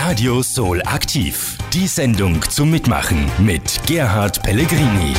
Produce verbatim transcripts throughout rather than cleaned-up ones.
Radio Soul aktiv. Die Sendung zum Mitmachen mit Gerhard Pellegrini.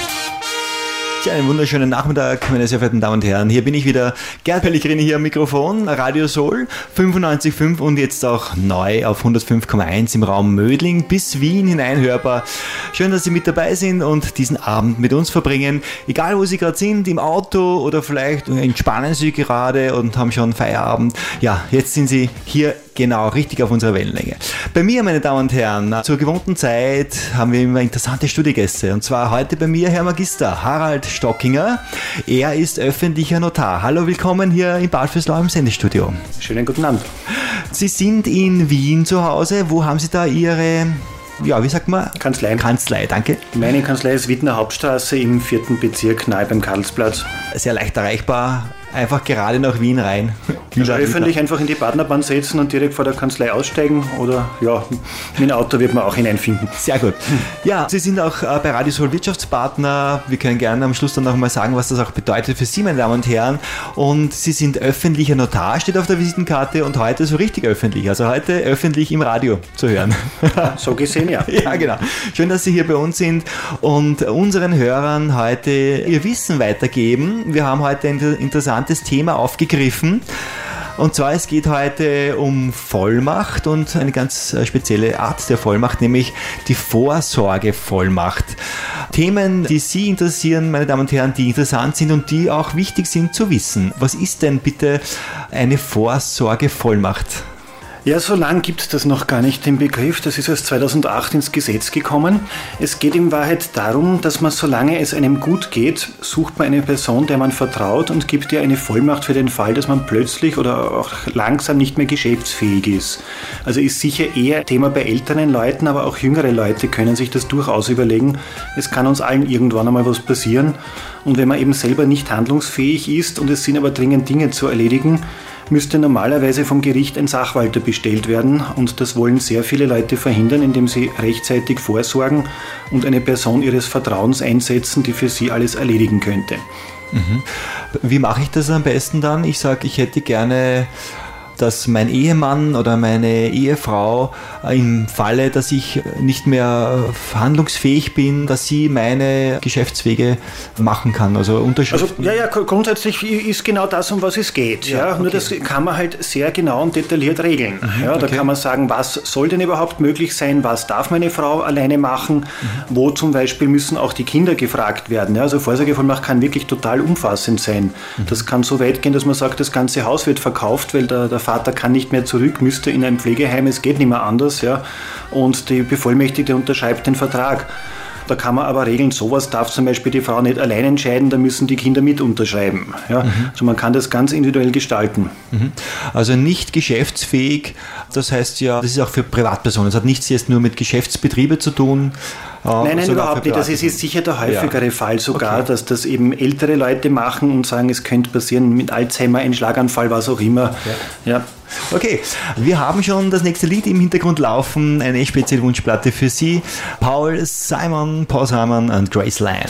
Ja, einen wunderschönen Nachmittag, meine sehr verehrten Damen und Herren. Hier bin ich wieder, Gerhard Pellegrini hier am Mikrofon, Radio Soul fünfundneunzig Komma fünf und jetzt auch neu auf hundertfünf Komma eins im Raum Mödling bis Wien hineinhörbar. Schön, dass Sie mit dabei sind und diesen Abend mit uns verbringen. Egal, wo Sie gerade sind, im Auto oder vielleicht entspannen Sie gerade und haben schon Feierabend. Ja, jetzt sind Sie hier genau richtig auf unserer Wellenlänge. Bei mir, meine Damen und Herren, zur gewohnten Zeit haben wir immer interessante Studiegäste. Und zwar heute bei mir Herr Magister Harald Stockinger. Er ist öffentlicher Notar. Hallo, willkommen hier in Bad Vöslau im Sendestudio. Schönen guten Abend. Sie sind in Wien zu Hause. Wo haben Sie da Ihre, ja, wie sagt man? Kanzlei. Kanzlei, danke. Meine Kanzlei ist Wiener Hauptstraße im vierten Bezirk, nahe beim Karlsplatz. Sehr leicht erreichbar. Einfach gerade nach Wien rein. Also öffentlich einfach in die Partnerbahn setzen und direkt vor der Kanzlei aussteigen oder ja, mit dem Auto wird man auch hineinfinden. Sehr gut. Ja, Sie sind auch bei Radio Soul Wirtschaftspartner. Wir können gerne am Schluss dann noch mal sagen, was das auch bedeutet für Sie, meine Damen und Herren. Und Sie sind öffentlicher Notar, steht auf der Visitenkarte und heute so richtig öffentlich. Also heute öffentlich im Radio zu hören. So gesehen, ja. Ja, genau. Schön, dass Sie hier bei uns sind und unseren Hörern heute ihr Wissen weitergeben. Wir haben heute ein interessantes Thema aufgegriffen. Und zwar, es geht heute um Vollmacht und eine ganz spezielle Art der Vollmacht, nämlich die Vorsorgevollmacht. Themen, die Sie interessieren, meine Damen und Herren, die interessant sind und die auch wichtig sind zu wissen. Was ist denn bitte eine Vorsorgevollmacht? Ja, so lang gibt es das noch gar nicht, den Begriff. Das ist erst zweitausendacht ins Gesetz gekommen. Es geht in Wahrheit darum, dass man, solange es einem gut geht, sucht man eine Person, der man vertraut und gibt ihr eine Vollmacht für den Fall, dass man plötzlich oder auch langsam nicht mehr geschäftsfähig ist. Also ist sicher eher Thema bei älteren Leuten, aber auch jüngere Leute können sich das durchaus überlegen. Es kann uns allen irgendwann einmal was passieren. Und wenn man eben selber nicht handlungsfähig ist und es sind aber dringend Dinge zu erledigen, müsste normalerweise vom Gericht ein Sachwalter bestellt werden und das wollen sehr viele Leute verhindern, indem sie rechtzeitig vorsorgen und eine Person ihres Vertrauens einsetzen, die für sie alles erledigen könnte. Mhm. Wie mache ich das am besten dann? Ich sage, ich hätte gerne, dass mein Ehemann oder meine Ehefrau im Falle, dass ich nicht mehr handlungsfähig bin, dass sie meine Geschäftswege machen kann, also Unterschriften. Also ja, ja, grundsätzlich ist genau das, um was es geht. Ja, ja. Okay. Nur das kann man halt sehr genau und detailliert regeln. Mhm, ja, da okay. kann man sagen, was soll denn überhaupt möglich sein, was darf meine Frau alleine machen, mhm. wo zum Beispiel müssen auch die Kinder gefragt werden. Ja, also Vorsorgevollmacht kann wirklich total umfassend sein. Mhm. Das kann so weit gehen, dass man sagt, das ganze Haus wird verkauft, weil der, der Vater kann nicht mehr zurück, müsste in ein Pflegeheim, es geht nicht mehr anders, ja, und die Bevollmächtigte unterschreibt den Vertrag. Da kann man aber regeln, sowas darf zum Beispiel die Frau nicht allein entscheiden, da müssen die Kinder mit unterschreiben. Ja. Mhm. Also man kann das ganz individuell gestalten. Mhm. Also nicht geschäftsfähig, das heißt ja, das ist auch für Privatpersonen, das hat nichts jetzt nur mit Geschäftsbetriebe zu tun. Nein, nein, überhaupt nicht. Das ist jetzt sicher der häufigere ja. Fall sogar, okay. dass das eben ältere Leute machen und sagen, es könnte passieren mit Alzheimer, ein Schlaganfall, was auch immer. Ja. ja. Okay, wir haben schon das nächste Lied im Hintergrund laufen, eine spezielle Wunschplatte für Sie. Paul Simon, Paul Simon und Graceland.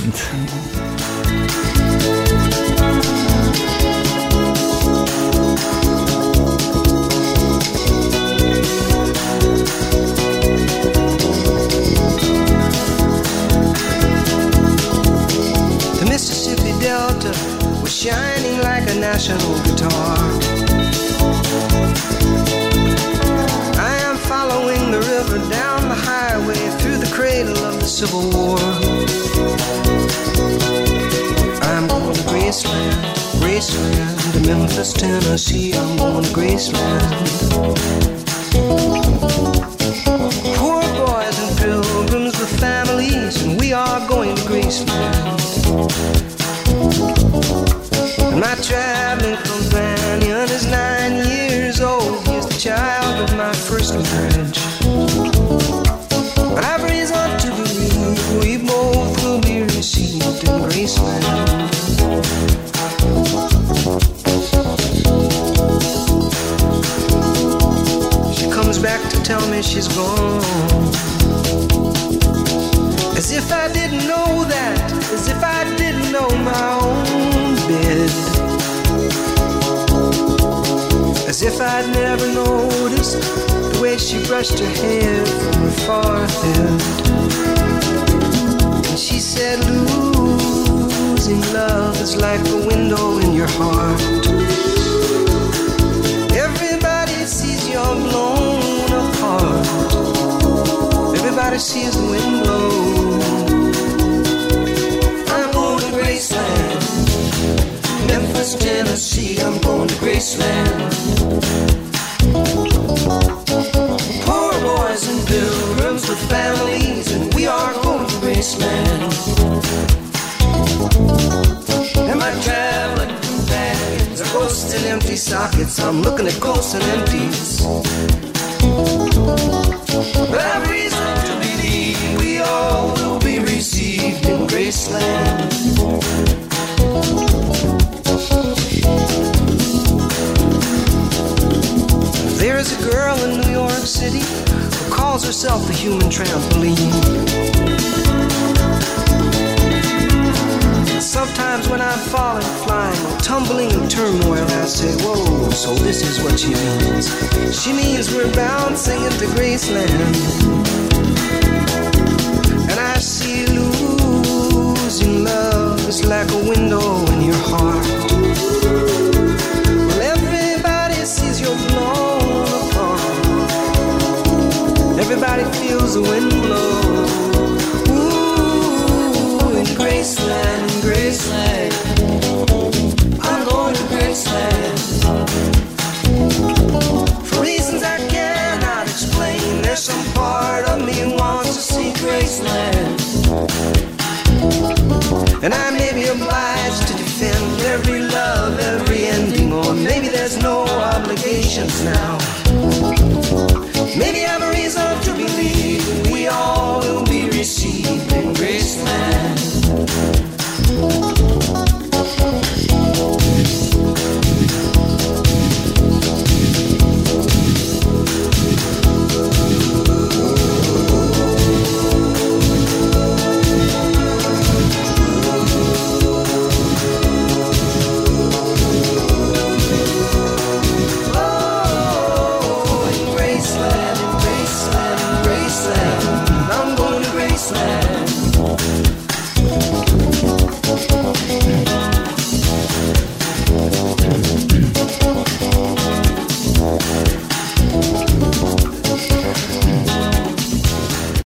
The Mississippi Delta was shining like a national guitar. Following the river down the highway through the cradle of the Civil War. I'm going to Graceland, Graceland, to Memphis, Tennessee. I'm going to Graceland. Poor boys and pilgrims with families, and we are going to Graceland. And my traveling companion is nine years old. He's the child of my first marriage. I've reason to believe we both will be received in Graceland. She comes back to tell me she's gone, as if I didn't know that, as if I didn't know my own bed, as if I'd never noticed the way she brushed her hair from her forehead. And she said, losing love is like a window in your heart. Everybody sees you're blown apart. Everybody sees the wind blow. I'm going to Graceland, Memphis, Tennessee. I'm going to Graceland. Poor boys in pilgrims with families, and we are going to Graceland. And my traveling companions are ghosts and empty sockets. I'm looking at ghosts and empties. But I've reason to believe we all will be received in Graceland. There's a girl in New York City who calls herself the human trampoline. Sometimes when I'm falling, flying, or tumbling in turmoil, I say, whoa, so this is what she means. She means we're bouncing into Graceland. And I see losing love is like a window in your heart. Well, everybody sees you're blown apart. Everybody feels the wind blow. Ooh, in Graceland, in Graceland, I'm going to Graceland. For reasons I cannot explain, there's some part of me wants to see Graceland. And I may be obliged to defend every love, every ending, or maybe there's no obligations now.